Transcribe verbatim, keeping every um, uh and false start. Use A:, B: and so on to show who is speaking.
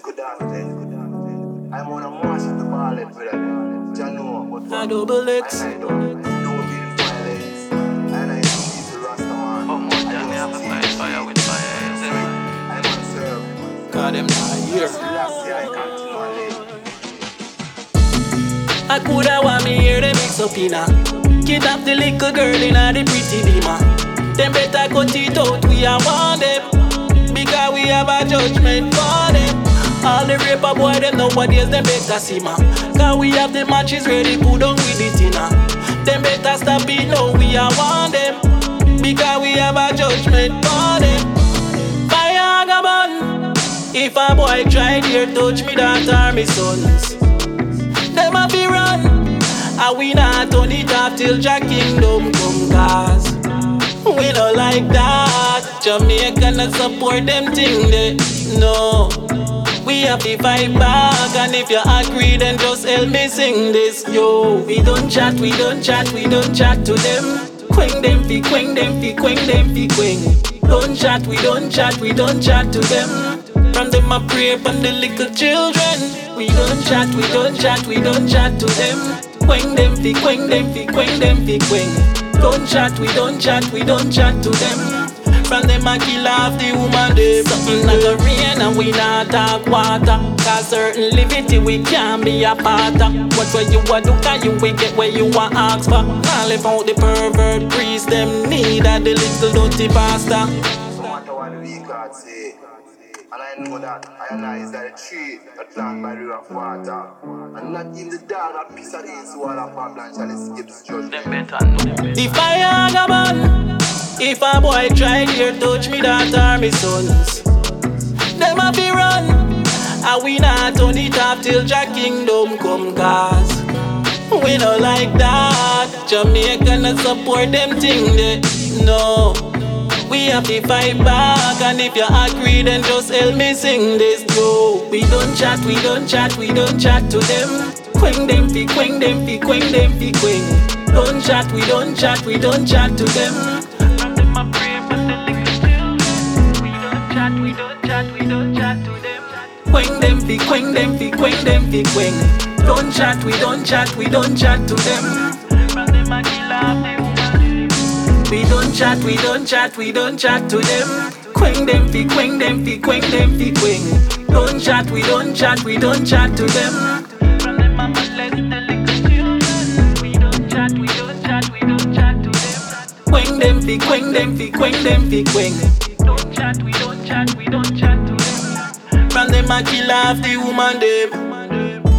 A: good after. I'm on a march with the ballet for them. Jano, but
B: I double X.
A: I don't don't give violence. And I see the Rastaman.
C: But more than me have a fight fire with fire, you see me?
A: I'm on serve.
B: God, them not here.
A: Last year I continually.
B: I coulda want me hear them mix up inna. Kidnap the little girl inna the pretty beamer. Them better cut it out, we a want them. Because we have a judgment for them. All the raper boy them nowadays them better see ma. Cause we have the matches ready, put on with it inna. Them better stop it now, we a want them. Because we have a judgment for them. Fire a burn. If a boy try dare touch me daughter or me sons, them a be run. And we not turn it off till Jah kingdom come, cause we don't like that. Jamaica not support them thing they, no. We have to fight back, and if you agree then just help me sing this. Yo, we don't chat, we don't chat, we don't chat to them. Quang them fi, quang them fi, quang them fi, quang. Don't chat, we don't chat, we don't chat to them. From them I pray upon the little children. We don't chat, we don't chat, we don't chat to them. Quang them fi, quang them fi, quang them fi, quang. Don't chat, we don't chat, we don't chat to them. From them I kill off the woman them. Something like a rain and we not talk water. Cause certain liberty we can't be a part of. What way you a do can you will get where you a ask for. Now live out the pervert priest them need a the little dirty pastor.
A: No matter what the weak God say. And I know that I realize that a tree that planted by the river of water. And not even the dog that piece of his wall of Babylon shall escape this judgment.
C: Them better know, them better.
B: The fire a burn. If a boy try dare touch me daughter or me sons, them a be run. And we not turn it off till Jah kingdom come, cause we don't like that. Jamaica not support them thing they, no. We have to fight back, and if you agree then just help me sing this. Yo, we don't chat, we don't chat, we don't chat to them. Quang them fi, quang them fi, quang them fi, quang. Don't chat, we don't chat, we don't chat to them.
C: From them I pray for the little children. We don't chat, we don't chat, we don't chat to them.
B: Quang them fi, quang them fi, quang them fi, quang. Don't chat, we don't chat, we don't chat to them.
C: From them I kill off the woman.
B: We don't chat, we don't chat, we don't chat to them. Quang them fi, quang them fi, quang them fi, quang. Don't chat, we don't chat, we don't chat to them.
C: From them I molest the little children. We don't chat, we don't chat, we don't chat to them.
B: Quang them fi, quang them fi, quang them fi, quang.
C: Don't chat, we don't chat, we don't chat to them.
B: From them I kill off the woman them.